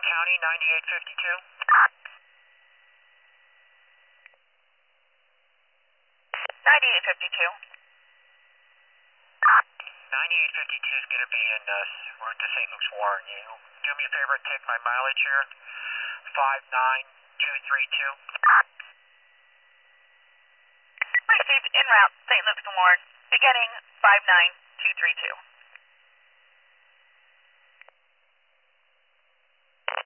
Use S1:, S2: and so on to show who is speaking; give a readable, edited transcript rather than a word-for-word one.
S1: County, 9852. 9852. 9852 is going to be in route to St. Luke's Warren. You do me a favor and take my mileage here. 59232. Received en route St. Luke's Warren, beginning 59232.